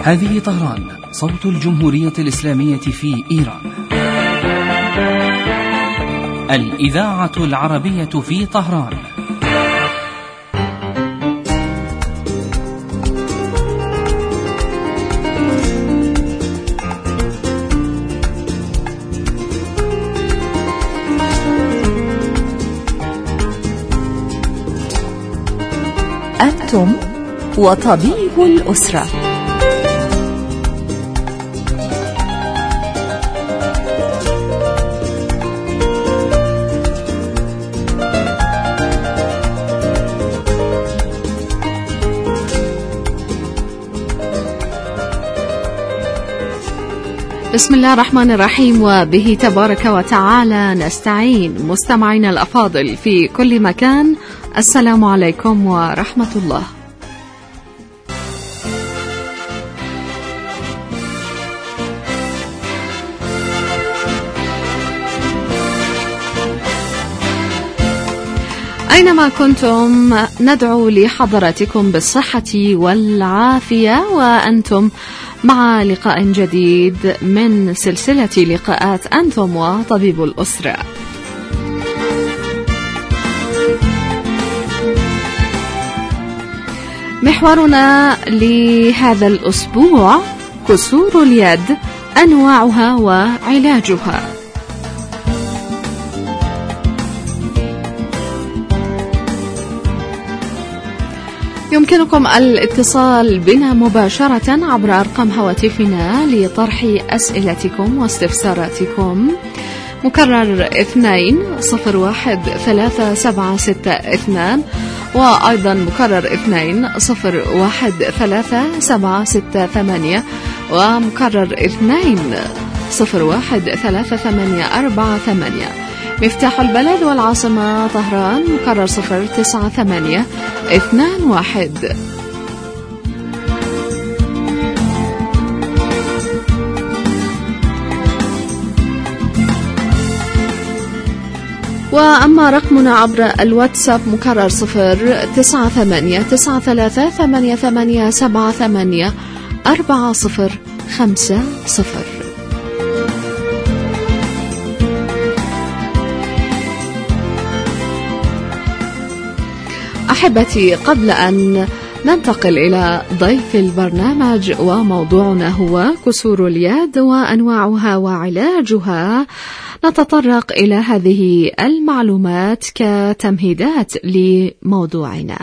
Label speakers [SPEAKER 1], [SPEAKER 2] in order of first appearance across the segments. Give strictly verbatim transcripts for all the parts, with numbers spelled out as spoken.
[SPEAKER 1] هذه طهران، صوت الجمهورية الإسلامية في إيران. الإذاعة العربية في طهران.
[SPEAKER 2] أنتم وطبيب الأسرة.
[SPEAKER 3] بسم الله الرحمن الرحيم، وبه تبارك وتعالى نستعين. مستمعينا الأفاضل في كل مكان، السلام عليكم ورحمة الله. أينما كنتم ندعو لحضراتكم بالصحة والعافية، وأنتم مع لقاء جديد من سلسلة لقاءات أنتم وطبيب الأسرة. محورنا لهذا الأسبوع كسور اليد، أنواعها وعلاجها. يمكنكم الاتصال بنا مباشرة عبر أرقام هواتفنا لطرح أسئلتكم واستفساراتكم. مكرر اثنين صفر واحد ثلاثة سبعة ستة اثنان، وأيضا مكرر اثنين صفر واحد ثلاثة سبعة ستة ثمانية، ومكرر اثنين صفر واحد ثلاثة ثمانية أربعة ثمانية. مفتاح البلد والعاصمة طهران مكرر صفر تسعة ثمانية اثنان واحد. وأما رقمنا عبر الواتساب مكرر صفر تسعة ثمانية تسعة ثلاثة ثمانية ثمانية سبعة ثمانية أربعة صفر خمسة صفر. أحبتي، قبل أن ننتقل إلى ضيف البرنامج وموضوعنا هو كسور اليد وأنواعها وعلاجها، نتطرق إلى هذه المعلومات كتمهيدات لموضوعنا.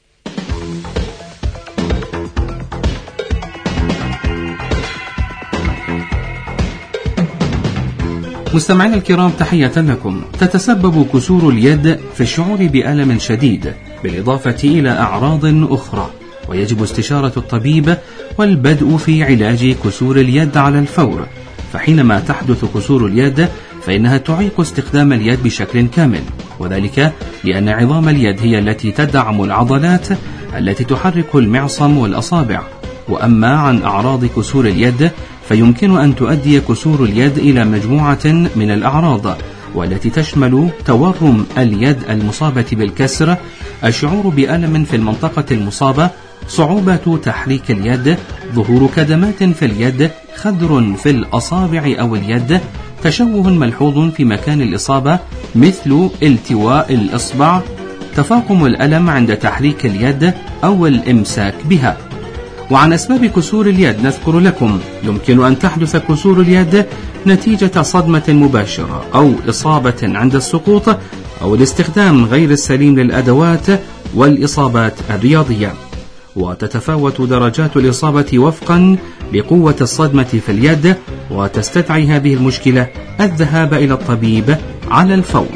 [SPEAKER 1] مستمعينا الكرام، تحية لكم. تتسبب كسور اليد في الشعور بألم شديد بالإضافة إلى أعراض أخرى، ويجب استشارة الطبيب والبدء في علاج كسور اليد على الفور. فحينما تحدث كسور اليد فإنها تعيق استخدام اليد بشكل كامل، وذلك لأن عظام اليد هي التي تدعم العضلات التي تحرك المعصم والأصابع. وأما عن أعراض كسور اليد فيمكن أن تؤدي كسور اليد إلى مجموعة من الأعراض، والتي تشمل تورم اليد المصابة بالكسر، الشعور بألم في المنطقة المصابة، صعوبة تحريك اليد، ظهور كدمات في اليد، خدر في الأصابع أو اليد، تشوه ملحوظ في مكان الإصابة مثل التواء الإصبع، تفاقم الألم عند تحريك اليد أو الإمساك بها. وعن أسباب كسور اليد نذكر لكم: يمكن أن تحدث كسور اليد نتيجة صدمة مباشرة أو إصابة عند السقوط أو الاستخدام غير السليم للأدوات والإصابات الرياضية. وتتفاوت درجات الإصابة وفقا لقوة الصدمة في اليد، وتستدعي هذه المشكلة الذهاب إلى الطبيب على الفور.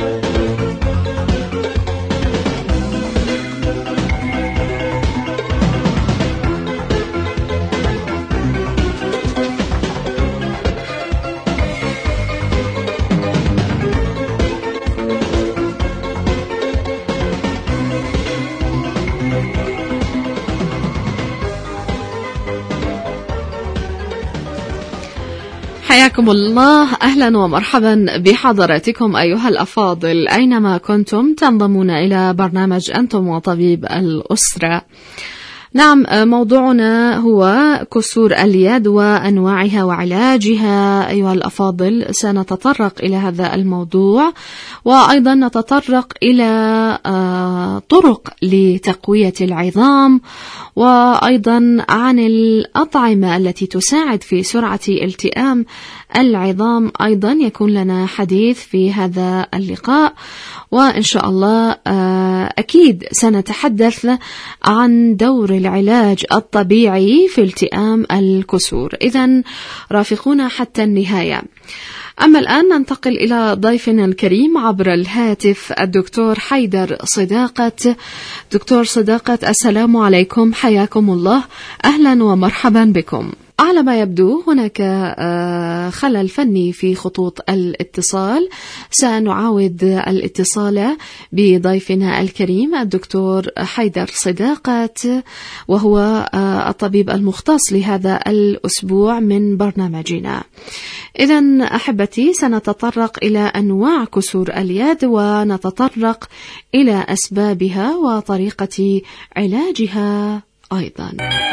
[SPEAKER 3] حياكم الله، أهلا ومرحبا بحضراتكم أيها الأفاضل أينما كنتم تنضمون إلى برنامج أنتم وطبيب الأسرة. نعم، موضوعنا هو كسور اليد وأنواعها وعلاجها. أيها الأفاضل، سنتطرق إلى هذا الموضوع، وأيضا نتطرق إلى طرق لتقوية العظام، وأيضا عن الأطعمة التي تساعد في سرعة التئام العظام. أيضا يكون لنا حديث في هذا اللقاء، وإن شاء الله أكيد سنتحدث عن دور العلاج الطبيعي في التئام الكسور. إذن رافقونا حتى النهاية. أما الآن ننتقل إلى ضيفنا الكريم عبر الهاتف، الدكتور حيدر صداقة. دكتور صداقة، السلام عليكم، حياكم الله، أهلا ومرحبا بكم. على ما يبدو هناك خلل فني في خطوط الاتصال، سنعاود الاتصال بضيفنا الكريم الدكتور حيدر صداقة، وهو الطبيب المختص لهذا الأسبوع من برنامجنا. إذن أحبتي، سنتطرق إلى أنواع كسور اليد، ونتطرق إلى أسبابها وطريقة علاجها أيضا.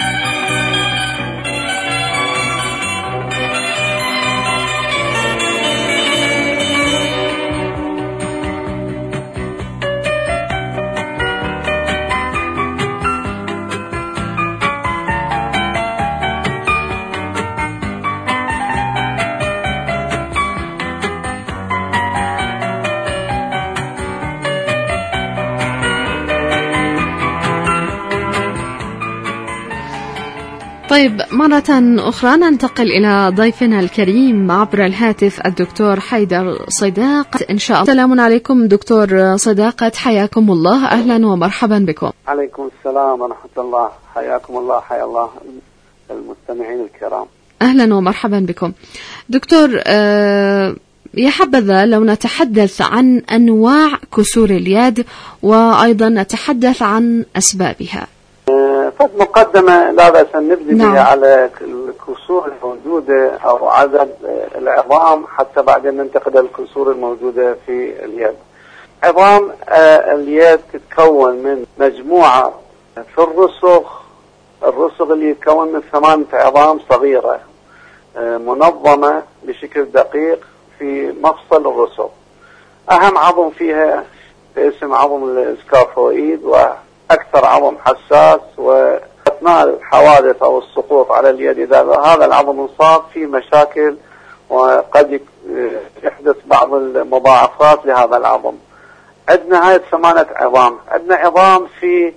[SPEAKER 3] طيب، مرة أخرى ننتقل إلى ضيفنا الكريم عبر الهاتف الدكتور حيدر صداقة إن شاء الله. السلام عليكم دكتور صداقة، حياكم الله، أهلا ومرحبا بكم.
[SPEAKER 4] عليكم السلام ورحمة الله، حياكم الله، حيا الله المستمعين الكرام.
[SPEAKER 3] أهلا ومرحبا بكم دكتور. أه يا حبذا لو نتحدث عن أنواع كسور اليد، وأيضا نتحدث عن أسبابها.
[SPEAKER 4] فد مقدمة لا بأس أن نبدأ نعم. بها على الكسور الموجودة أو عدد العظام، حتى بعدين ننتقل للكسور الموجودة في اليد. عظام اليد تتكون من مجموعة في الرسغ، الرسغ اللي يتكون من ثمانية عظام صغيرة منظمة بشكل دقيق في مفصل الرسغ. أهم عظم فيها اسم عظم السكافويد، و أكثر عظم حساس، وأثناء الحوادث أو السقوط على اليد إذا هذا العظم انصاب في مشاكل، وقد يحدث بعض المضاعفات لهذا العظم. عندنا هاي ثمانية عظام. عندنا عظام في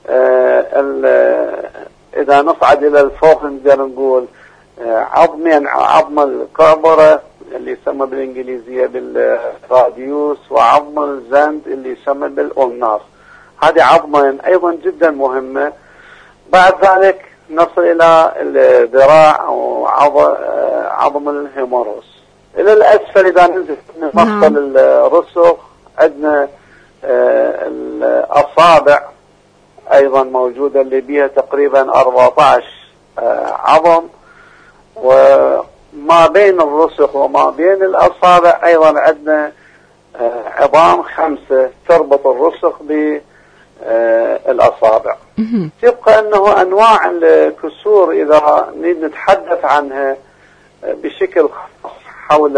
[SPEAKER 4] آه إذا نصعد إلى الفوق نقدر نقول آه عظمين، عظم الكعبرة اللي يسمى بالإنجليزية بالراديوس، وعظم الزند اللي يسمى بالأولنار. هذه عظمين أيضا جدا مهمة. بعد ذلك نصل إلى الذراع أو عظم الهيموروس. إلى الأسفل إذا ننزل من مفصل الرسغ عندنا الأصابع أيضا موجودة، اللي بيها تقريبا أربعة عشر عظم، وما بين الرسغ وما بين الأصابع أيضا عندنا عظام خمسة تربط الرسغ ب الأصابع. يبقى أنه أنواع الكسور إذا نريد نتحدث عنها بشكل خاص حول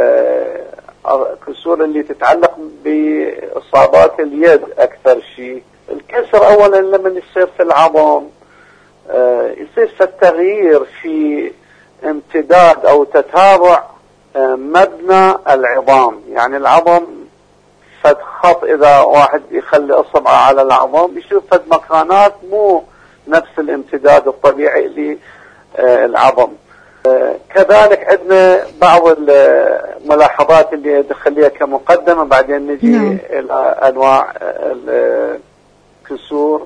[SPEAKER 4] الكسور اللي تتعلق بإصابات اليد أكثر شيء. الكسر أولا لما يصير في العظم يصير في التغيير في امتداد أو تتابع مبنى العظام، يعني العظم فد خط، إذا واحد يخلي أصبعه على العظم يشوف فد مكانات مو نفس الامتداد الطبيعي للعظم. كذلك عندنا بعض الملاحظات اللي نخليها كمقدمة، بعدين نجي نعم. إلى أنواع الكسور.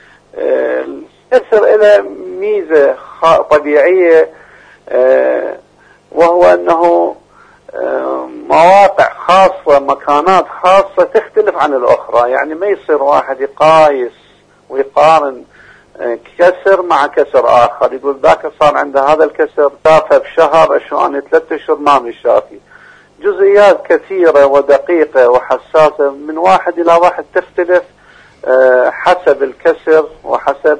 [SPEAKER 4] الكسر إلى ميزة طبيعية، وهو أنه مواقع خاصة، مكانات خاصة تختلف عن الأخرى. يعني ما يصير واحد يقايس ويقارن كسر مع كسر آخر، يقول ذاك صار عنده هذا الكسر شافه بشهر، أشواني ثلاثة أشهر ما مشافي. جزئيات كثيرة ودقيقة وحساسة من واحد إلى واحد تختلف حسب الكسر وحسب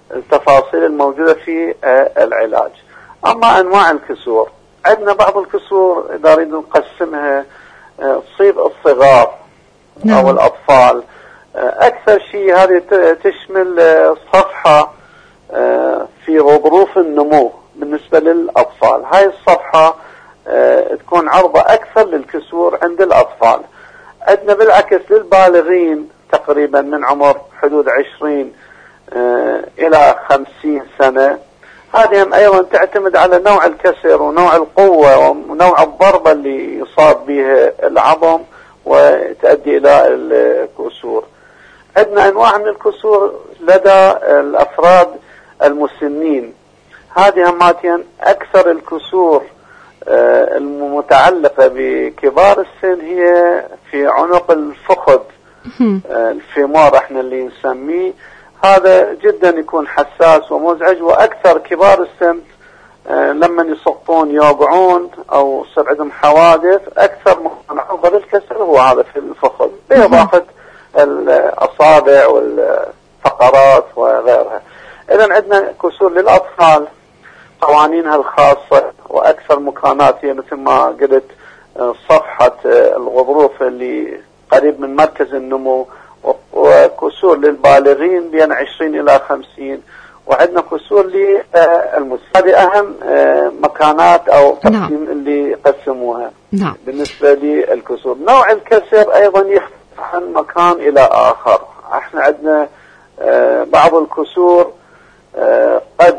[SPEAKER 4] التفاصيل الموجودة في العلاج. أما أنواع الكسور، عندنا بعض الكسور إذا نريد نقسمها تصيب الصغار أو الأطفال. أكثر شيء هذه تشمل صفحة في غضروف النمو بالنسبة للأطفال. هاي الصفحة تكون عرضة أكثر للكسور عند الأطفال. عندنا بالعكس للبالغين تقريبا من عمر حدود عشرين إلى خمسين سنة. هذه هم أيضا تعتمد على نوع الكسر ونوع القوة ونوع الضربة اللي يصاب بها العظم وتؤدي إلى الكسور. عندنا أنواع من الكسور لدى الأفراد المسنين. هذه هماتين أكثر الكسور المتعلقة بكبار السن هي في عنق الفخذ، الفيمور احنا اللي نسميه. هذا جدا يكون حساس ومزعج، وأكثر كبار السن لما يسقطون يوقعون أو يصير عندهم حوادث أكثر مكان عرضة للكسر هو هذا في الفخذ، بإضافة الأصابع والفقرات وغيرها. إذن عندنا كسور للأطفال قوانينها الخاصة، وأكثر مكانات هي مثل ما قلت صفحة الغضروف اللي قريب من مركز النمو، وكسور للبالغين بين عشرين إلى خمسين، وعندنا كسور للمسن. هذه أهم مكانات أو تقسيم نعم. اللي قسموها نعم. بالنسبة للكسور. نوع الكسر أيضا يختلف عن مكان إلى آخر. احنا عندنا بعض الكسور قد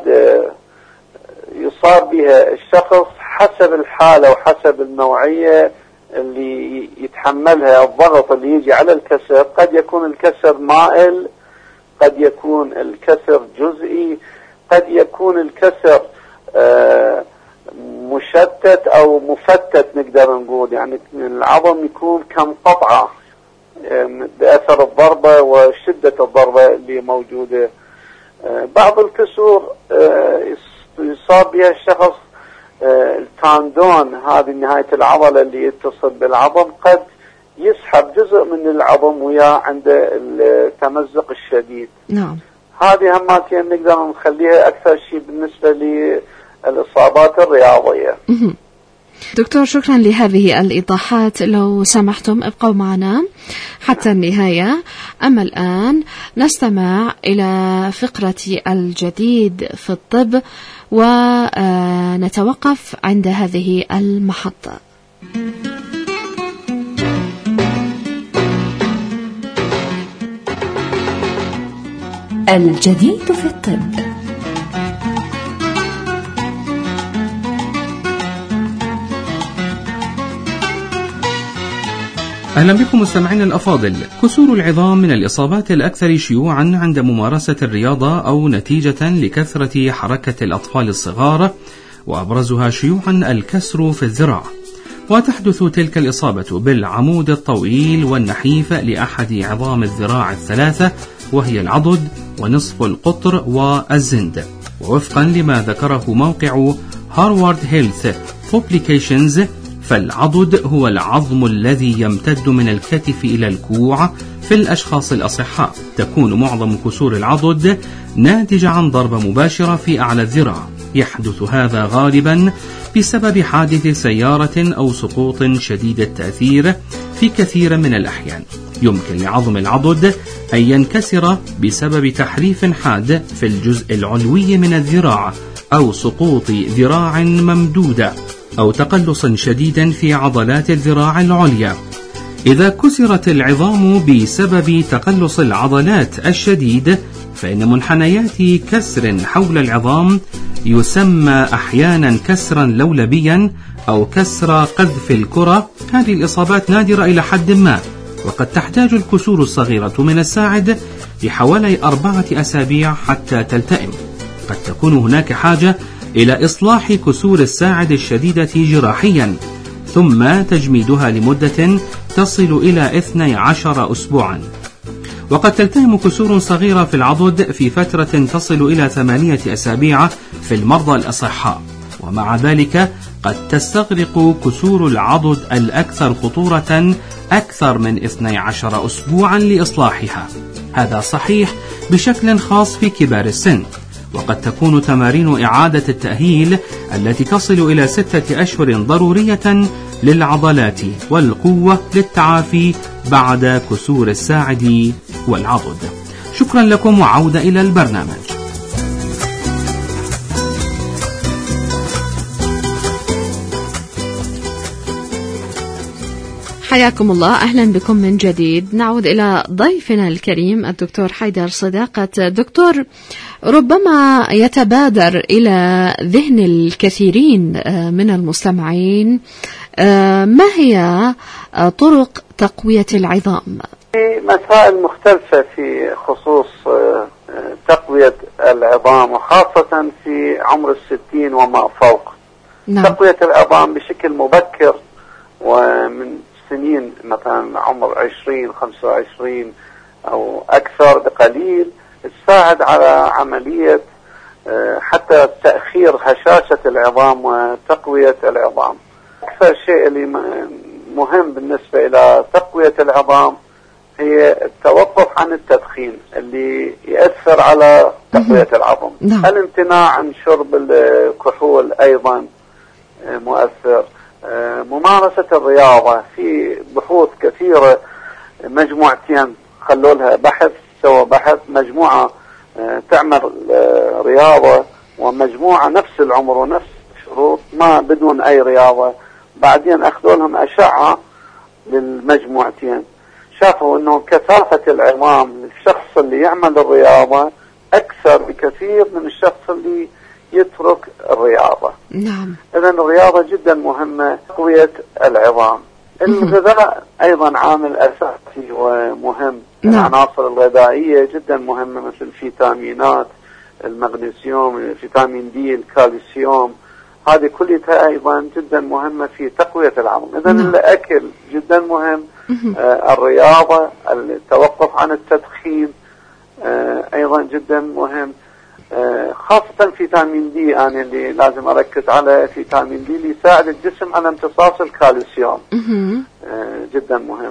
[SPEAKER 4] يصاب بها الشخص حسب الحالة وحسب النوعية اللي يتحملها، الضغط اللي يجي على الكسر. قد يكون الكسر مائل، قد يكون الكسر جزئي، قد يكون الكسر مشتت أو مفتت نقدر نقول، يعني العظم يكون كم قطعة بأثر الضربة وشدة الضربة اللي موجودة. بعض الكسور يصاب بها الشخص التاندون، هذه نهاية العضلة اللي يتصل بالعظم، قد يسحب جزء من العظم وياه عند التمزق الشديد.
[SPEAKER 3] نعم.
[SPEAKER 4] هذه هماتين نقدر نخليها أكثر شيء بالنسبة للإصابات الرياضية.
[SPEAKER 3] دكتور شكرا لهذه الإيضاحات. لو سمحتم ابقوا معنا حتى النهاية. أما الآن نستمع إلى فقرة الجديد في الطب ونتوقف عند هذه المحطة.
[SPEAKER 2] الجديد في الطب.
[SPEAKER 1] أهلا بكم مستمعين الأفاضل. كسور العظام من الإصابات الأكثر شيوعا عند ممارسة الرياضة أو نتيجة لكثرة حركة الأطفال الصغار، وأبرزها شيوعا الكسر في الذراع. وتحدث تلك الإصابة بالعمود الطويل والنحيف لأحد عظام الذراع الثلاثة، وهي العضد ونصف القطر والزند. ووفقا لما ذكره موقع هارفارد هيلث بوبليكيشنز، فالعضد هو العظم الذي يمتد من الكتف إلى الكوع في الأشخاص الأصحاء. تكون معظم كسور العضد ناتجة عن ضربة مباشرة في أعلى الذراع. يحدث هذا غالبا بسبب حادث سيارة أو سقوط شديد التأثير. في كثير من الأحيان يمكن لعظم العضد أن ينكسر بسبب تحريف حاد في الجزء العلوي من الذراع، أو سقوط ذراع ممدودة، أو تقلص شديد في عضلات الذراع العليا. إذا كسرت العظام بسبب تقلص العضلات الشديد، فإن منحنيات كسر حول العظام يسمى أحيانا كسرا لولبيا أو كسر قذف الكرة. هذه الإصابات نادرة إلى حد ما، وقد تحتاج الكسور الصغيرة من الساعد بحوالي أربعة أسابيع حتى تلتئم. قد تكون هناك حاجة إلى إصلاح كسور الساعد الشديدة جراحيا، ثم تجميدها لمدة تصل إلى اثني عشر أسبوعا. وقد تلتئم كسور صغيرة في العضد في فترة تصل إلى ثمانية أسابيع في المرضى الأصحاء. ومع ذلك قد تستغرق كسور العضد الأكثر خطورة أكثر من اثني عشر أسبوعا لإصلاحها. هذا صحيح بشكل خاص في كبار السن، وقد تكون تمارين إعادة التأهيل التي تصل إلى ستة أشهر ضرورية للعضلات والقوة للتعافي بعد كسور الساعد والعضد. شكرا لكم وعودة إلى البرنامج.
[SPEAKER 3] حياكم الله، أهلا بكم من جديد. نعود إلى ضيفنا الكريم الدكتور حيدر صداقة. دكتور، ربما يتبادر إلى ذهن الكثيرين من المستمعين ما هي طرق تقوية العظام؟
[SPEAKER 4] مسائل مختلفة في خصوص تقوية العظام، وخاصة في عمر الستين وما فوق. نعم. تقوية العظام بشكل مبكر ومن سنين، مثلا عمر عشرين خمسة وعشرين أو أكثر بقليل، تساعد على عملية حتى تأخير هشاشة العظام وتقوية العظام. أكثر شيء اللي مهم بالنسبة إلى تقوية العظام هي التوقف عن التدخين اللي يأثر على تقوية العظم. نعم. الامتناع عن شرب الكحول أيضا مؤثر. ممارسة الرياضة، في بحوث كثيرة، مجموعتين خلوا لها بحث، سوى بحث مجموعة تعمل رياضة ومجموعة نفس العمر ونفس الشروط ما بدون أي رياضة، بعدين أخذوا لهم أشعة للمجموعتين، شافوا أنه كثافة العظام للشخص اللي يعمل الرياضة أكثر بكثير من الشخص اللي يترك الرياضة.
[SPEAKER 3] نعم.
[SPEAKER 4] إذن الرياضة جدا مهمة تقوية العظام. الغذاء أيضا عامل أساسي ومهم. نعم. العناصر الغذائية جدا مهمة، مثل الفيتامينات، المغنيسيوم، الفيتامين دي، الكالسيوم، هذه كلها أيضا جدا مهمة في تقوية العظم. إذن نعم. الأكل جدا مهم. آه الرياضة، التوقف عن التدخين آه أيضا جدا مهم. آه خاصة فيتامين دي، أنا اللي لازم أركز على فيتامين دي اللي يساعد الجسم على امتصاص الكالسيوم. آه جدا مهم.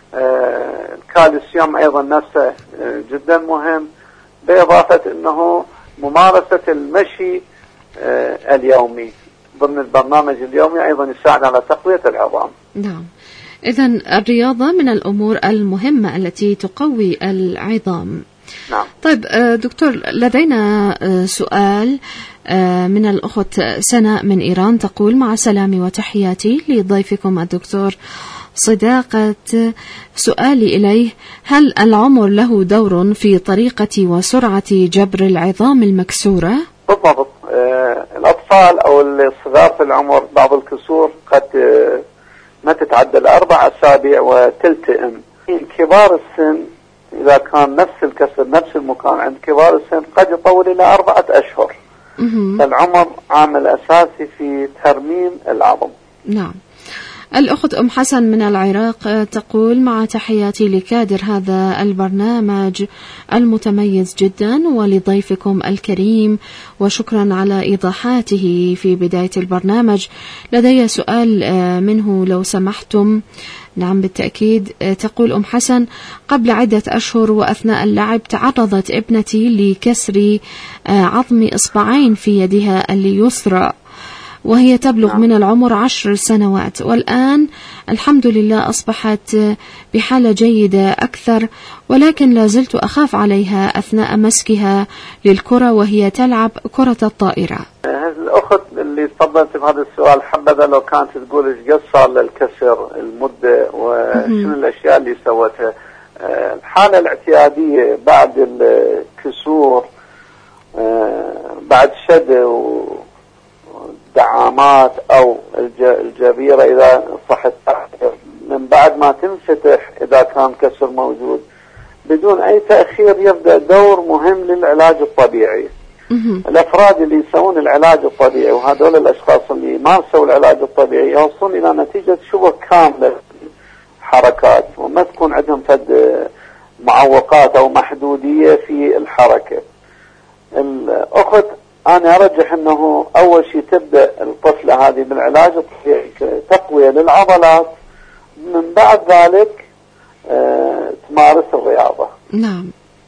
[SPEAKER 4] آه الكالسيوم أيضا نفسه آه جدا مهم، بإضافة أنه ممارسة المشي آه اليومي ضمن البرنامج اليومي أيضا يساعد على تقوية العظام.
[SPEAKER 3] نعم. إذن الرياضة من الأمور المهمة التي تقوي العظام.
[SPEAKER 4] نعم.
[SPEAKER 3] طيب دكتور، لدينا سؤال من الأخت سناء من إيران، تقول: مع سلامي وتحياتي لضيفكم الدكتور صداقة، سؤالي إليه: هل العمر له دور في طريقة وسرعة جبر العظام المكسورة؟
[SPEAKER 4] بالضبط. آه الأطفال أو الصغار في العمر بعض الكسور قد آه ما تتعدى الأربع أسابيع وتلتئم. كبار السن إذا كان نفس الكسر نفس المكان عند كبار السن قد يطول إلى أربعة أشهر. فالعمر عامل أساسي في ترميم العظم.
[SPEAKER 3] نعم. الأخت أم حسن من العراق تقول: مع تحياتي لكادر هذا البرنامج المتميز جدا ولضيفكم الكريم، وشكرا على إيضاحاته في بداية البرنامج. لدي سؤال منه لو سمحتم. نعم بالتأكيد. تقول أم حسن: قبل عدة أشهر وأثناء اللعب تعرضت ابنتي لكسر عظم إصبعين في يدها اليسرى وهي تبلغ من العمر عشر سنوات، والآن الحمد لله أصبحت بحالة جيدة أكثر، ولكن لا زلت أخاف عليها أثناء مسكها للكرة وهي تلعب كرة الطائرة.
[SPEAKER 4] الأخت اللي تفضلت بهذا السؤال حبذا لو كانت تقول إيش قد صار للكسر، المدة، وشنو الأشياء اللي سوتها. الحالة الاعتيادية بعد الكسور، بعد شد دعامات أو الجبيرة إذا صحت من بعد ما تنفتح إذا كان كسر موجود، بدون أي تأخير يبدأ دور مهم للعلاج الطبيعي. الأفراد اللي يسوون العلاج الطبيعي وهذول الأشخاص اللي ما سووا العلاج الطبيعي يوصلون إلى نتيجة شبه كاملة حركات، وما تكون عندهم فد معوقات أو محدودية في الحركة. الأخت أنا أرجح أنه أول شيء تبدأ الطفلة هذه بالعلاج الطبيعي تقوية للعضلات، من بعد ذلك آه تمارس الرياضة.
[SPEAKER 3] نعم.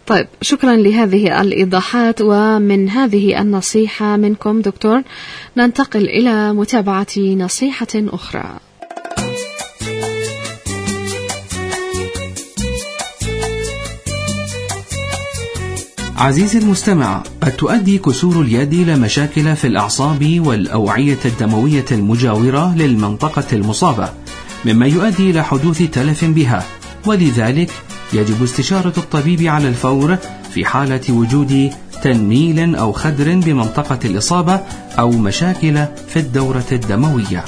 [SPEAKER 3] طيب، شكرا لهذه الإيضاحات. ومن هذه النصيحة منكم دكتور ننتقل إلى متابعة نصيحة أخرى.
[SPEAKER 1] عزيزي المستمع، قد تؤدي كسور اليد إلى مشاكل في الأعصاب والأوعية الدموية المجاورة للمنطقة المصابة، مما يؤدي إلى حدوث تلف بها، ولذلك يجب استشارة الطبيب على الفور في حالة وجود تنميل أو خدر بمنطقة الإصابة أو مشاكل في الدورة الدموية.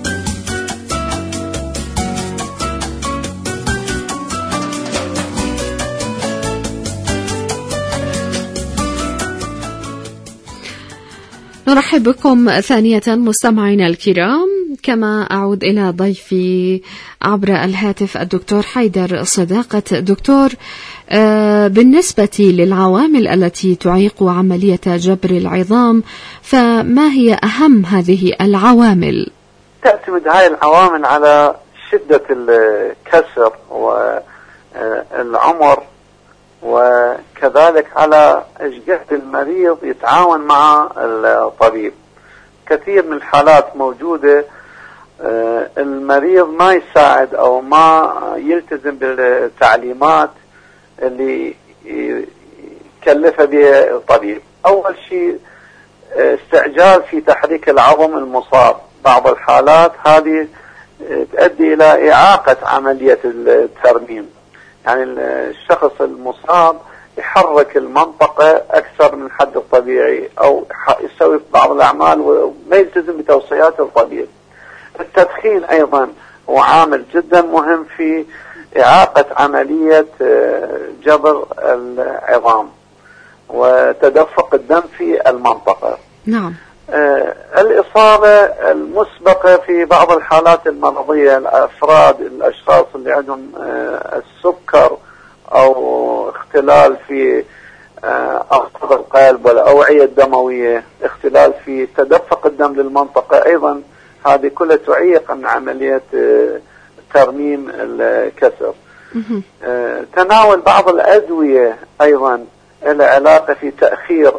[SPEAKER 3] نرحب بكم ثانية مستمعينا الكرام، كما أعود إلى ضيفي عبر الهاتف الدكتور حيدر صداقة. دكتور، بالنسبة للعوامل التي تعيق عملية جبر العظام، فما هي أهم هذه العوامل؟
[SPEAKER 4] تعتمد هاي العوامل على شدة الكسر والعمر، وكذلك على إشجاع المريض يتعاون مع الطبيب. كثير من الحالات موجودة المريض ما يساعد أو ما يلتزم بالتعليمات اللي يكلفها بها الطبيب. أول شيء استعجال في تحريك العظم المصاب. بعض الحالات هذه تؤدي إلى إعاقة عملية الترميم، يعني الشخص المصاب يحرك المنطقة أكثر من الحد الطبيعي أو يسوي بعض الأعمال وما يلتزم بتوصيات الطبيب. التدخين أيضا هو عامل جدا مهم في إعاقة عملية جبر العظام وتدفق الدم في المنطقة.
[SPEAKER 3] نعم.
[SPEAKER 4] آه الإصابة المسبقة في بعض الحالات المرضية، الأفراد الأشخاص اللي عندهم آه السكر أو اختلال في آه أعصاب القلب والأوعية الدموية، اختلال في تدفق الدم للمنطقة، أيضا هذه كلها تعيق عن عملية آه ترميم الكسر. آه تناول بعض الأدوية أيضا لها علاقة في تأخير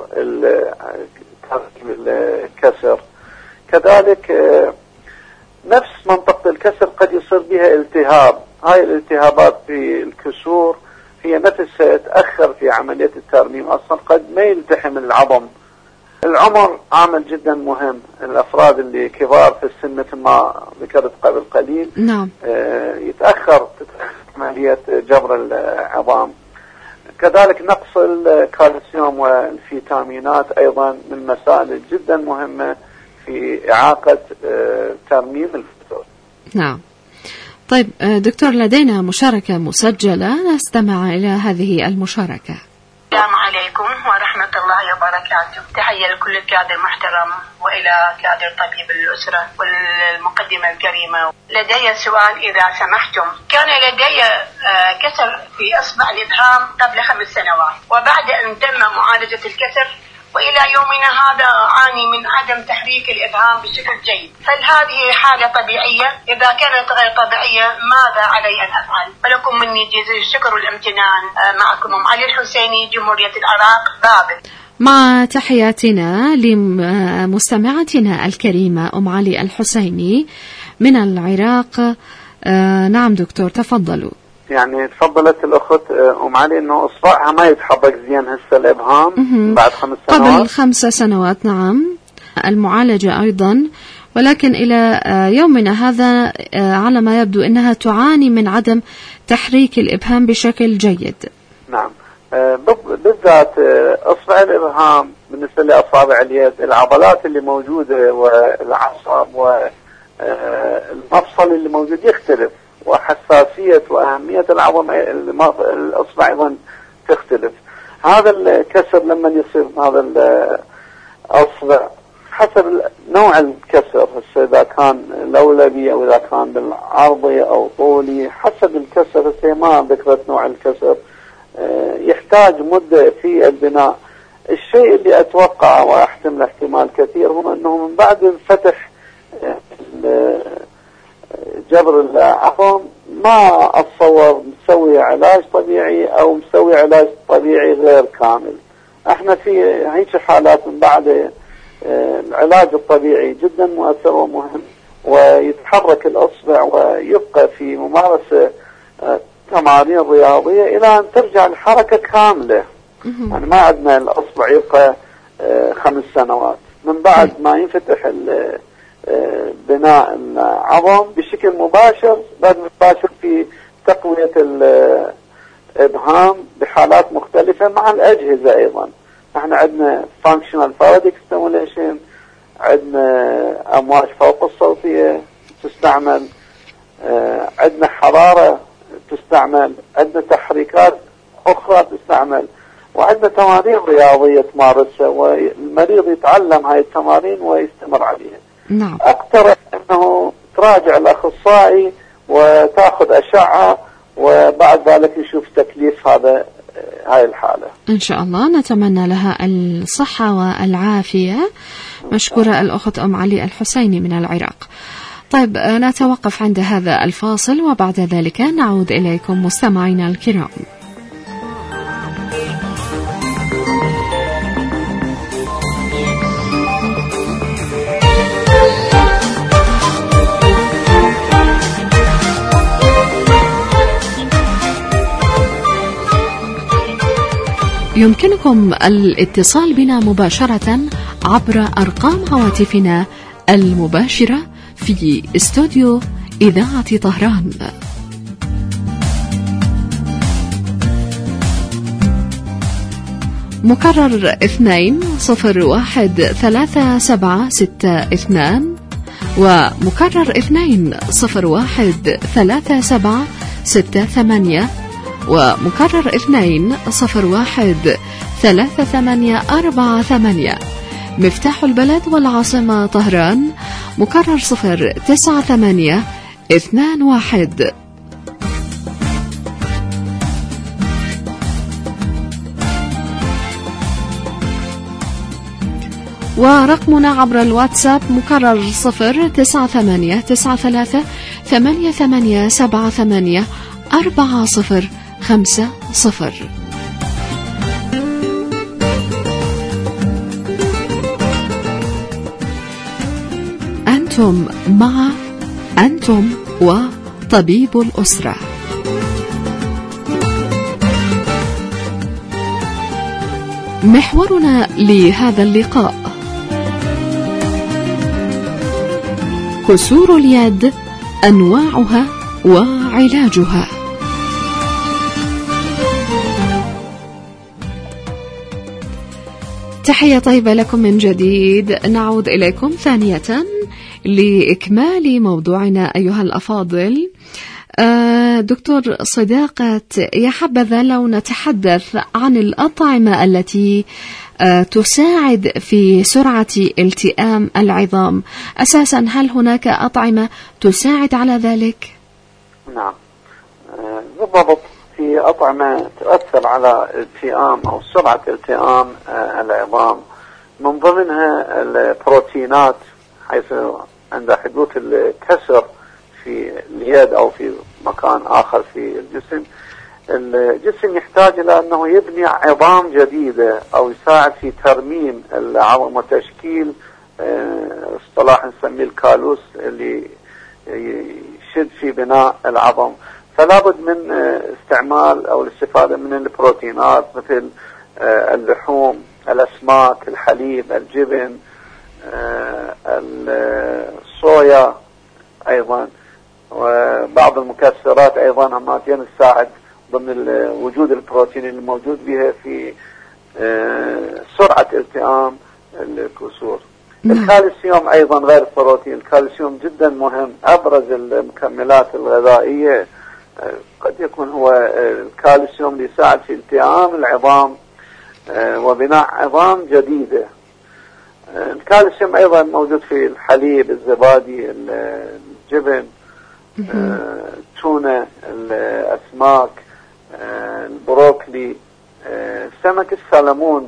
[SPEAKER 4] الكسر. كذلك نفس منطقة الكسر قد يصير بها التهاب. هاي الالتهابات في الكسور هي نفسها تأخر في عملية الترميم، أصلا قد ما يلتحم العظم. العمر عامل جدا مهم. الأفراد اللي كبار في السن مثل ما ذكرت قبل قليل
[SPEAKER 3] نعم.
[SPEAKER 4] يتأخر تتأخر عملية جبر العظام. كذلك نقص الكالسيوم والفيتامينات أيضا من المسائل جدا مهمة في إعاقة ترميم الكسور.
[SPEAKER 3] نعم. طيب دكتور، لدينا مشاركة مسجلة، نستمع إلى هذه المشاركة.
[SPEAKER 5] السلام عليكم ورحمة الله وبركاته. تحية لكل الكادر المحترم وإلى كادر طبيب الأسرة والمقدمة الكريمة. لدي سؤال إذا سمحتم. كان لدي كسر في أصبع الإبهام قبل خمس سنوات، وبعد أن تم معالجة الكسر وإلى يومنا هذا أعاني من عدم تحريك الإبهام بشكل جيد. هل هذه حالة طبيعية؟ إذا كانت غير طبيعية ماذا علي أن أفعل؟ ولكم مني جزيل الشكر والامتنان. معكم أم علي الحسيني، جمهورية العراق، بابل.
[SPEAKER 3] مع تحياتنا لمستمعتنا الكريمة أم علي الحسيني من العراق. آه نعم دكتور، تفضلوا.
[SPEAKER 4] يعني تفضلت الأخت أم علي إنه إصبعها ما يتحرك زين هسه الإبهام بعد خمس سنوات.
[SPEAKER 3] قبل خمس سنوات نعم. المعالجة أيضا، ولكن إلى يومنا هذا على ما يبدو أنها تعاني من عدم تحريك الإبهام بشكل جيد.
[SPEAKER 4] نعم. بالذات أصبع الإبهام بالنسبة لأصابع اليد، العضلات اللي موجودة والعصب والمفصل اللي موجود يختلف، وحساسية وأهمية العظم الأصبع أيضا تختلف. هذا الكسر لما يصير هذا الأصبع حسب نوع الكسر، إذا كان لولبي أو إذا كان بالعرضي أو طولي، حسب الكسر. ما ذكرت نوع الكسر، يحتاج مدة في البناء. الشيء اللي أتوقع وأحتمل احتمال كثير هو أنه من بعد فتح جبر العظم ما أتصور مسوي علاج طبيعي أو مسوي علاج طبيعي غير كامل. احنا في هيك حالات من بعد العلاج الطبيعي جدا مؤثر ومهم، ويتحرك الأصبع ويبقى في ممارسة تمارين رياضية إلى أن ترجع الحركة كاملة. يعني ما عندنا الأصبع يبقى خمس سنوات. من بعد ما ينفتح بناء العظم بشكل مباشر، بعد مباشر في تقوية الإبهام بحالات مختلفة مع الأجهزة. أيضا احنا عندنا functional photic stimulation، عندنا أمواج فوق الصوتية تستعمل، عندنا حرارة تستعمل، عندنا تحريكات أخرى تستعمل، وعندنا تمارين رياضية تمارسها والمريض يتعلم هاي التمارين ويستمر عليها.
[SPEAKER 3] نعم.
[SPEAKER 4] أقترح أنه تراجع الأخصائي وتأخذ أشعة، وبعد ذلك يشوف تكليف هذا هاي الحالة.
[SPEAKER 3] إن شاء الله نتمنى لها الصحة والعافية. مشكورة الأخت أم علي الحسيني من العراق. طيب نتوقف عند هذا الفاصل وبعد ذلك نعود إليكم مستمعينا الكرام. يمكنكم الاتصال بنا مباشرة عبر أرقام هواتفنا المباشرة في استوديو إذاعة طهران. مكرر اثنين صفر واحد ثلاثة سبعة ستة اثنان ومكرر اثنين صفر واحد ثلاثة سبعة ستة ثمانية ومكرر اثنين صفر واحد ثلاثة ثمانية أربعة ثمانية. مفتاح البلد والعاصمة طهران مكرر صفر تسعة ثمانية اثنان واحد. ورقمنا عبر الواتساب مكرر صفر تسعة ثمانية تسعة ثلاثة ثمانية ثمانية سبعة ثمانية أربعة صفر خمسة صفر. أنتم مع أنتم وطبيب الأسرة. محورنا لهذا اللقاء: كسور اليد، أنواعها وعلاجها. تحية طيبة لكم من جديد. نعود إليكم ثانية لإكمال موضوعنا أيها الأفاضل. دكتور صداقة، يا حبذا لو نتحدث عن الأطعمة التي تساعد في سرعة التئام العظام. أساسا هل هناك أطعمة تساعد على ذلك؟
[SPEAKER 4] نعم بالضبط، في أطعمة تؤثر على التئام أو سرعة التئام العظام، من ضمنها البروتينات، حيث عند حدوث الكسر في اليد أو في مكان آخر في الجسم، الجسم يحتاج إلى أنه يبني عظام جديدة أو يساعد في ترميم العظم وتشكيل اصطلاح نسميه الكالوس اللي يشد في بناء العظم. فلا بد من استعمال أو الاستفادة من البروتينات مثل اللحوم، الأسماك، الحليب، الجبن، الصويا أيضا، وبعض المكسرات أيضا هماتين تساعد ضمن وجود البروتين الموجود بها في سرعة التئام الكسور. الكالسيوم أيضا غير البروتين، الكالسيوم جدا مهم، أبرز المكملات الغذائية قد يكون هو الكالسيوم اللي يساعد في التئام العظام وبناء عظام جديدة. الكالسيوم أيضا موجود في الحليب، الزبادي، الجبن، التونة، الأسماك، البروكلي، سمك السلمون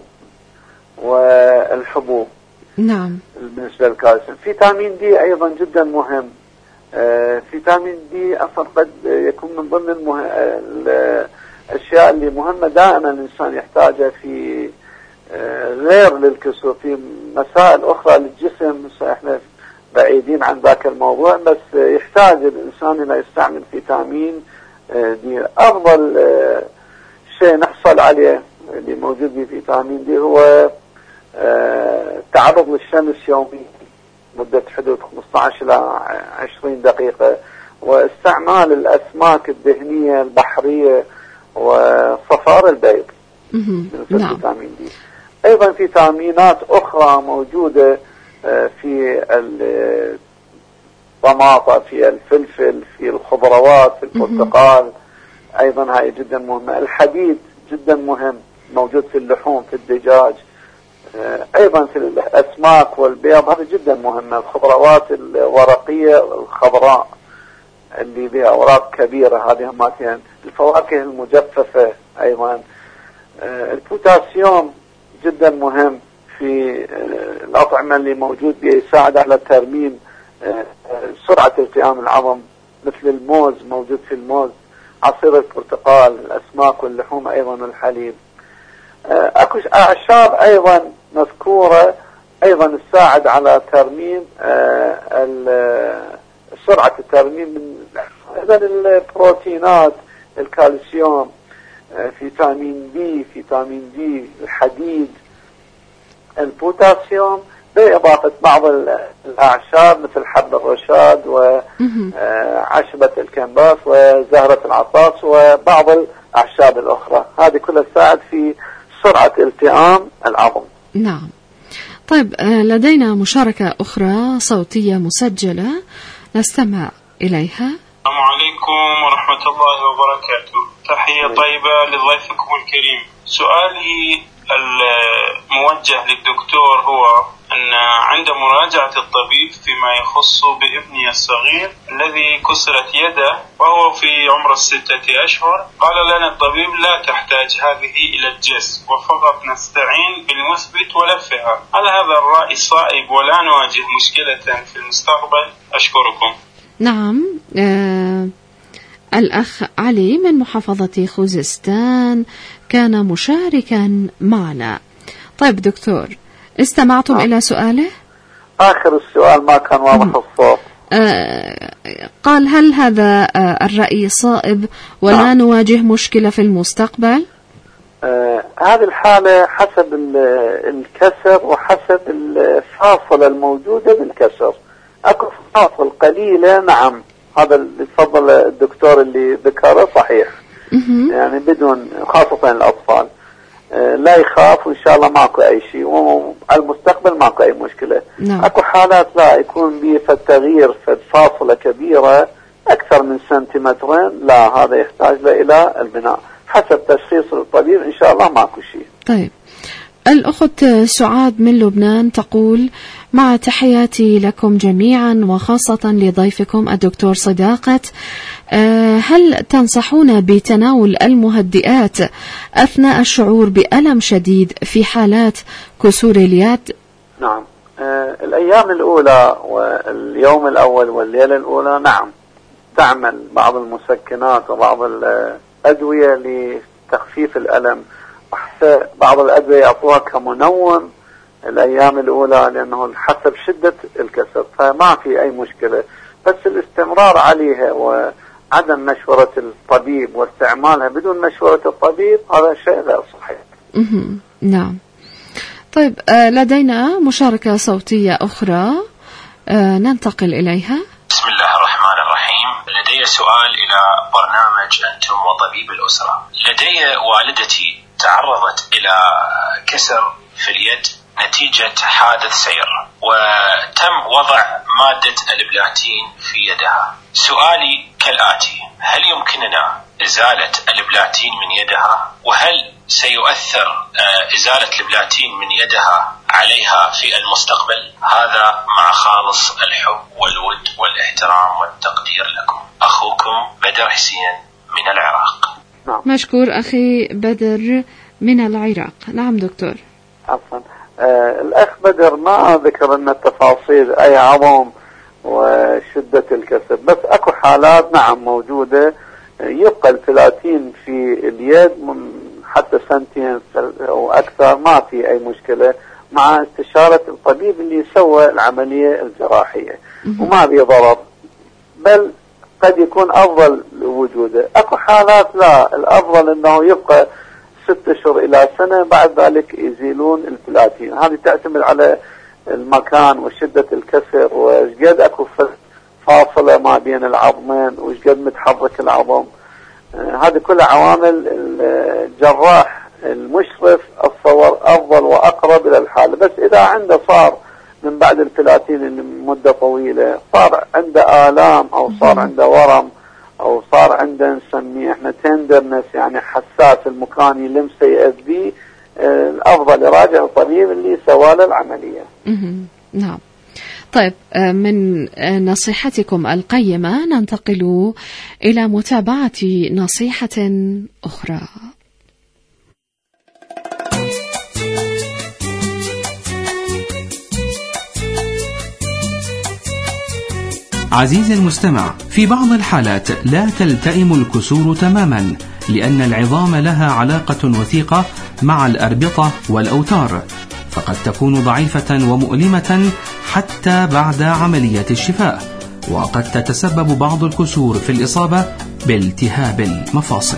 [SPEAKER 4] والحبوب.
[SPEAKER 3] نعم.
[SPEAKER 4] بالنسبة للكالسيوم، فيتامين دي أيضا جدا مهم، فيتامين دي أصلا قد يكون من ضمن المه... الأشياء اللي مهمة دائما الإنسان يحتاجها في غير للكسور، في مسائل أخرى للجسم. احنا بعيدين عن ذاك الموضوع، بس يحتاج الإنسان إلى يستعمل فيتامين دي. أفضل شيء نحصل عليه اللي موجود في فيتامين دي هو التعرض للشمس يوميا مدة حدود خمسة عشر إلى عشرين دقيقة، واستعمال الأسماك الدهنية البحرية وصفار البيض من الفيتامين دي. أيضا فيتامينات أخرى موجودة في الطماطم، في الفلفل، في الخضروات، في البرتقال، أيضا هاي جدا مهمة. الحديد جدا مهم، موجود في اللحوم، في الدجاج، أيضا في الأسماك والبيض، هذا جدا مهمة. الخضروات الورقية الخضراء اللي بها أوراق كبيرة، هذه هماتين. الفواكه المجففة أيضا. البوتاسيوم جدا مهم في الأطعمة اللي موجود بها، يساعد على ترميم سرعة التئام العظم، مثل الموز، موجود في الموز، عصير البرتقال، الأسماك واللحوم، أيضا الحليب. أكو أعشاب أيضا مذكورة أيضا تساعد على ترميم سرعة الترميم من أيضا البروتينات، الكالسيوم، فيتامين بي، فيتامين دي، الحديد، البوتاسيوم، بإضافة بعض الأعشاب مثل حب الرشاد وعشبة الكنباس وزهرة العطاس وبعض الأعشاب الأخرى. هذه كلها تساعد في سرعة التئام العظم.
[SPEAKER 3] نعم. طيب لدينا مشاركة أخرى صوتية مسجلة نستمع إليها.
[SPEAKER 6] السلام عليكم ورحمة الله وبركاته. تحية طيبة لضيفكم الكريم. سؤالي الموجه للدكتور هو أن عند مراجعة الطبيب فيما يخص بابني الصغير الذي كسرت يده وهو في عمر الستة أشهر، قال لنا الطبيب لا تحتاج هذه إلى الجس وفقط نستعين بالمثبت ولفها. هل هذا الرأي صائب ولا نواجه مشكلة في المستقبل؟ أشكركم.
[SPEAKER 3] نعم. آه الأخ علي من محافظة خوزستان كان مشاركا معنا. طيب دكتور، استمعتم آه. إلى سؤاله؟
[SPEAKER 4] آخر السؤال ما كان واضح الصوت.
[SPEAKER 3] آه قال هل هذا آه الرأي صائب ولا آه. نواجه مشكلة في المستقبل؟
[SPEAKER 4] آه هذه الحالة حسب الكسر وحسب الفاصلة الموجودة بالكسر. أكو فاصل قليلة، نعم، هذا اللي تفضل الدكتور اللي ذكره صحيح. يعني بدون، خاصة الأطفال، لا يخاف وإن شاء الله ماكو أي شيء، والمستقبل ماكو أي مشكلة.
[SPEAKER 3] نعم.
[SPEAKER 4] أكو حالات لا يكون به فالتغيير في فاصلة كبيرة أكثر من سنتيمترين، لا، هذا يحتاج إلى البناء حسب تشخيص الطبيب، إن شاء الله ماكو شيء.
[SPEAKER 3] طيب الأخت سعاد من لبنان تقول: مع تحياتي لكم جميعا وخاصة لضيفكم الدكتور صداقة، هل تنصحون بتناول المهدئات أثناء الشعور بألم شديد في حالات كسور اليد؟
[SPEAKER 4] نعم. الأيام الأولى واليوم الأول والليلة الأولى نعم تعمل بعض المسكنات وبعض الأدوية لتخفيف الألم، وحتى بعض الأدوية يعطوها كمنوم الأيام الأولى لأنه حسب شدة الكسر، فما في أي مشكلة. بس الاستمرار عليها وعدم مشورة الطبيب واستعمالها بدون مشورة الطبيب هذا شيء غير صحيح.
[SPEAKER 3] نعم. طيب لدينا مشاركة صوتية أخرى ننتقل إليها.
[SPEAKER 7] بسم الله الرحمن الرحيم. لدي سؤال إلى برنامج أنتم وطبيب الأسرة. لدي والدتي تعرضت إلى كسر في اليد نتيجة حادث سير، وتم وضع مادة البلاتين في يدها. سؤالي كالآتي: هل يمكننا إزالة البلاتين من يدها؟ وهل سيؤثر إزالة البلاتين من يدها عليها في المستقبل؟ هذا مع خالص الحب والود والاحترام والتقدير لكم. أخوكم بدر حسين من العراق.
[SPEAKER 3] مشكور أخي بدر من العراق. نعم دكتور.
[SPEAKER 4] عفوا. آه الأخ بدر ما ذكر لنا التفاصيل، أي عظم وشدة الكسر. بس اكو حالات نعم موجودة يبقى البلاتين في اليد من حتى سنتين او اكثر ما في اي مشكلة مع استشارة الطبيب اللي سوى العملية الجراحية وما بي ضرر، بل قد يكون افضل وجوده. اكو حالات لا، الافضل انه يبقى ست اشهر الى سنة بعد ذلك يزيلون البلاتين. هذه تعتمد على المكان وشدة الكسر وشقد اكو فاصلة ما بين العظمين وشقد متحرك العظم. آه هذه كلها عوامل الجراح المشرف الصور افضل واقرب الى الحالة. بس اذا عنده صار من بعد البلاتين لمدة طويلة صار عنده آلام او صار عنده ورم او صار عنده نسميه احنا تندرنس يعني حساس المكان يلمسه يأذيه، آه الافضل يراجع الطبيب اللي سوى له العملية.
[SPEAKER 3] نعم. طيب من نصيحتكم القيمة ننتقل إلى متابعة نصيحة أخرى.
[SPEAKER 1] عزيزي المستمع، في بعض الحالات لا تلتئم الكسور تماما لأن العظام لها علاقة وثيقة مع الأربطة والأوتار، فقد تكون ضعيفة ومؤلمة حتى بعد عملية الشفاء، وقد تتسبب بعض الكسور في الإصابة بالتهاب المفاصل.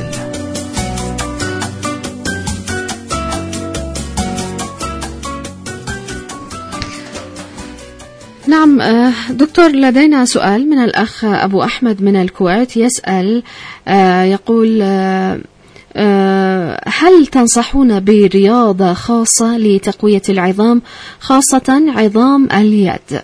[SPEAKER 3] نعم دكتور، لدينا سؤال من الأخ أبو أحمد من الكويت يسأل يقول هل تنصحون برياضة خاصة لتقوية العظام خاصة عظام اليد؟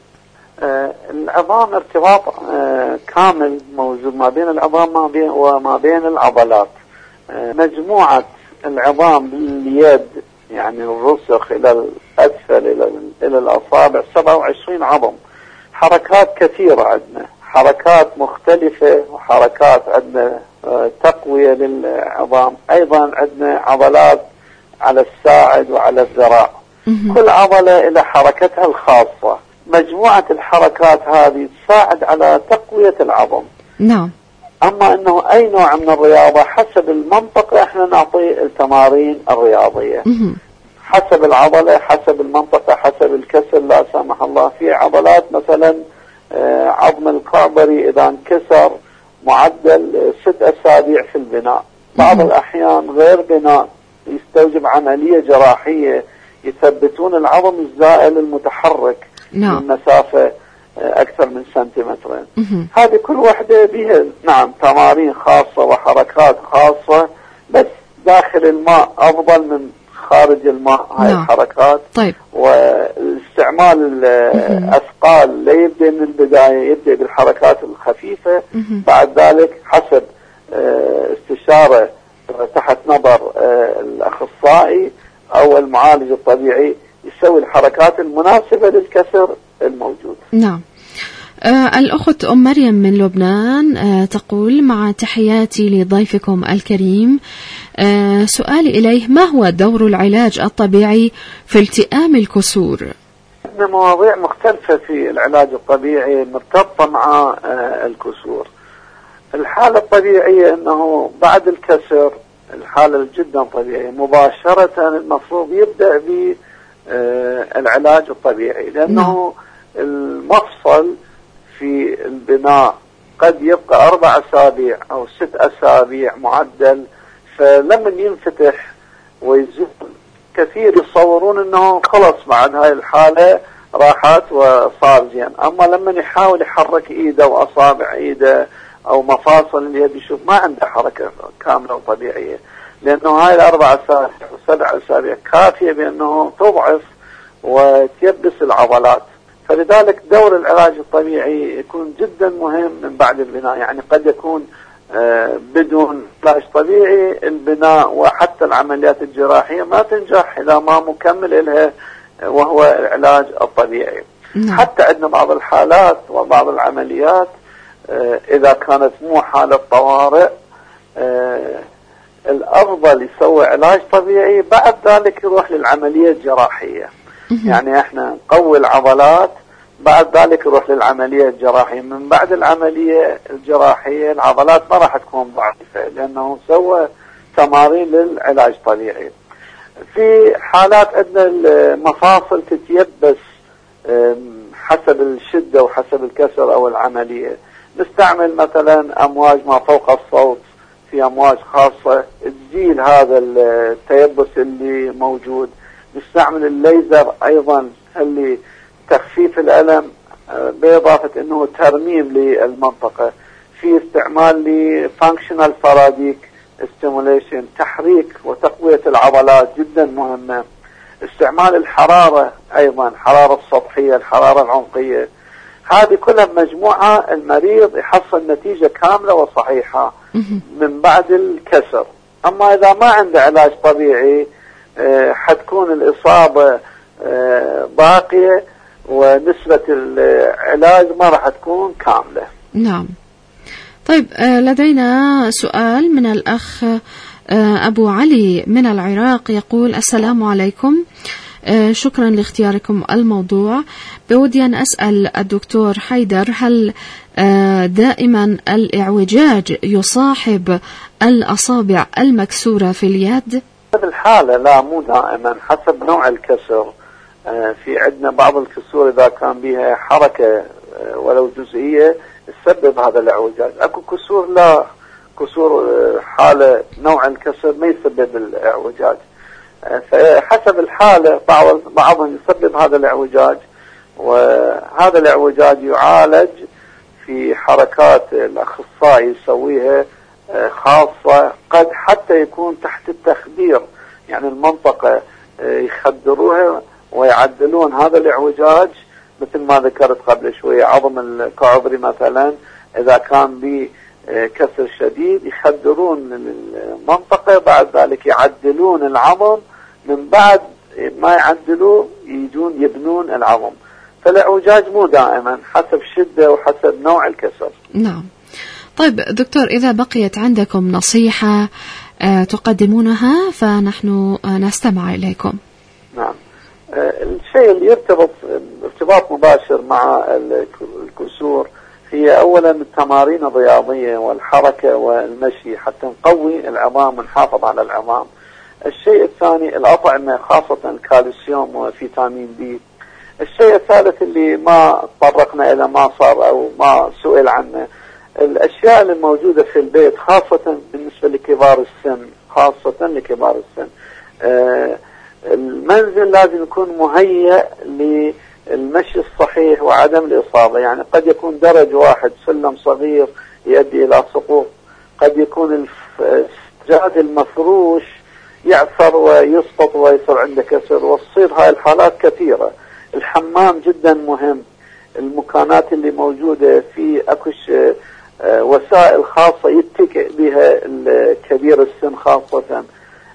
[SPEAKER 4] العظام ارتباط كامل موجود ما بين العظام وما بين العضلات. مجموعة العظام باليد يعني الرسخ إلى الأسفل إلى إلى الأصابع سبعة وعشرين عظم. حركات كثيرة عندنا، حركات مختلفة وحركات عندنا تقوية للعظام. أيضا عندنا عضلات على الساعد وعلى الذراع، كل عضلة إلى حركتها الخاصة. مجموعة الحركات هذه تساعد على تقوية العظم.
[SPEAKER 3] نعم.
[SPEAKER 4] أما أنه أي نوع من الرياضة حسب المنطقة إحنا نعطي التمارين الرياضية حسب العضلة حسب المنطقة حسب الكسر. لا سمح الله في عضلات مثلا عظم القعبري إذا انكسر معدل ست أسابيع في البناء، بعض الأحيان غير بناء يستوجب عملية جراحية يثبتون العظم الزائل المتحرك
[SPEAKER 3] نعم.
[SPEAKER 4] من مسافة أكثر من سنتيمترين. هذه كل واحدة بها نعم تمارين خاصة وحركات خاصة، بس داخل الماء أفضل من خارج الماء هاي نعم. الحركات.
[SPEAKER 3] طيب.
[SPEAKER 4] واستعمال الأثقال لا يبدأ من البداية، يبدأ بالحركات الخفيفة، بعد ذلك حسب استشارة تحت نظر الأخصائي أو المعالج الطبيعي يسوي الحركات المناسبة للكسر الموجود.
[SPEAKER 3] نعم. آه الأخت أم مريم من لبنان آه تقول مع تحياتي لضيفكم الكريم، آه سؤالي إليه ما هو دور العلاج الطبيعي في التئام الكسور؟
[SPEAKER 4] عندنا مواضيع مختلفة في العلاج الطبيعي مرتبطة مع آه الكسور. الحالة الطبيعية أنه بعد الكسر الحالة جدا طبيعية مباشرة المفروض يبدأ بالعلاج الطبيعي، لأنه المفصل في البناء قد يبقى أربع أسابيع أو ست أسابيع معدل، فلما ينفتح ويزول كثير يصورون أنه خلص بعد هاي الحالة راحت وصار زين. أما لما يحاول يحرك إيده وأصابع إيده أو مفاصل اليد يشوف ما عنده حركة كاملة وطبيعية، لأنه هاي الأربع أسابيع وسبع أسابيع كافية بأنه تضعف وتيبس العضلات. فلذلك دور العلاج الطبيعي يكون جدا مهم من بعد البناء. يعني قد يكون آه بدون علاج طبيعي البناء وحتى العمليات الجراحية ما تنجح إذا ما مكمل لها وهو العلاج الطبيعي. نعم. حتى عندنا بعض الحالات وبعض العمليات آه إذا كانت مو حالة طوارئ آه الأفضل يسوي علاج طبيعي، بعد ذلك يروح للعملية الجراحية. يعني احنا نقوي العضلات بعد ذلك يروح للعملية الجراحية. من بعد العملية الجراحية العضلات ما راح تكون ضعيفة لأنه سوى تمارين للعلاج الطبيعي. في حالات عندنا المفاصل تتيبس حسب الشدة وحسب الكسر أو العملية، نستعمل مثلا أمواج ما فوق الصوت، في أمواج خاصة تزيل هذا التيبس اللي موجود. نستعمل الليزر أيضا اللي تخفيف الألم بإضافة أنه ترميم للمنطقة. في استعمال لفانكشنال فراديك ستيموليشن، تحريك وتقوية العضلات جدا مهمة. استعمال الحرارة أيضا، الحرارة السطحية، الحرارة العنقية، هذه كلها مجموعة المريض يحصل نتيجة كاملة وصحيحة من بعد الكسر. أما إذا ما عنده علاج طبيعي أه حتكون الإصابة أه باقية ونسبة العلاج ما راح تكون كاملة.
[SPEAKER 3] نعم. طيب لدينا سؤال من الأخ أبو علي من العراق، يقول: السلام عليكم، شكرا لاختياركم الموضوع. بودي أن أسأل الدكتور حيدر، هل دائما الإعوجاج يصاحب الأصابع المكسورة في اليد؟
[SPEAKER 4] في الحالة لا، مو دائما، حسب نوع الكسر. في عندنا بعض الكسور إذا كان بها حركة ولو جزئية تسبب هذا الاعوجاج. اكو كسور لا، كسور حالة نوع الكسر ما يسبب الاعوجاج. فحسب الحالة بعض بعضهم يسبب هذا الاعوجاج، وهذا الاعوجاج يعالج في حركات الأخصائي يسويها خاصة، قد حتى يكون تحت التخدير، يعني المنطقة يخدروها ويعدلون هذا الاعوجاج مثل ما ذكرت قبل شوية. عظم الكعبري مثلا إذا كان بكسر شديد يخدرون المنطقة، بعد ذلك يعدلون العظم، من بعد ما يعدلوه يجون يبنون العظم. فالاعوجاج مو دائما، حسب شدة وحسب نوع الكسر.
[SPEAKER 3] نعم. طيب دكتور، إذا بقيت عندكم نصيحة تقدمونها فنحن نستمع إليكم.
[SPEAKER 4] نعم. الشيء اللي يرتبط ارتباط مباشر مع الكسور هي أولا التمارين الرياضية والحركة والمشي حتى نقوي العظام ونحافظ على العظام. الشيء الثاني الأطعمة، خاصة الكالسيوم وفيتامين بي. الشيء الثالث اللي ما طرقنا إلى ما صار أو ما سئل عنه، الأشياء اللي موجودة في البيت خاصة بالنسبة لكبار السن، خاصة لكبار السن. آه المنزل لازم يكون مهيئ للمشي الصحيح وعدم الإصابة. يعني قد يكون درج واحد، سلم صغير يؤدي إلى سقوط، قد يكون السجاد المفروش يعثر ويسقط ويصير عنده كسر، وتصير هاي الحالات كثيرة. الحمام جدا مهم. المكانات اللي موجودة في أكش وسائل خاصة يتكئ بها الكبير السن، خاصة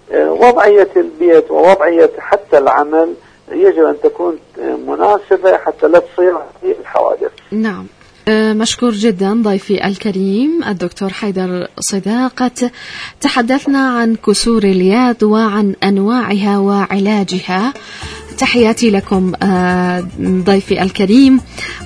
[SPEAKER 4] وضعية البيت ووضعية حتى العمل يجب أن تكون مناسبة حتى لا تصير الحوادث.
[SPEAKER 3] نعم. مشكور جدا ضيفي الكريم الدكتور حيدر صداقة. تحدثنا عن كسور اليد وعن أنواعها وعلاجها. تحياتي لكم ضيفي الكريم،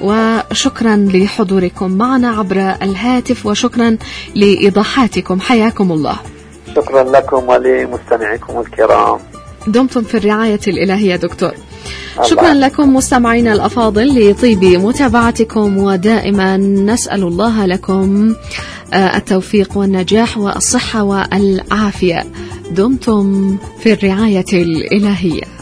[SPEAKER 3] وشكرا لحضوركم معنا عبر الهاتف، وشكرا لإيضاحاتكم. حياكم الله.
[SPEAKER 4] شكرا لكم ولمستمعيكم الكرام.
[SPEAKER 3] دمتم في الرعاية الإلهية دكتور. شكرا لكم مستمعينا الأفاضل لطيب متابعتكم، ودائما نسأل الله لكم التوفيق والنجاح والصحة والعافية. دمتم في الرعاية الإلهية.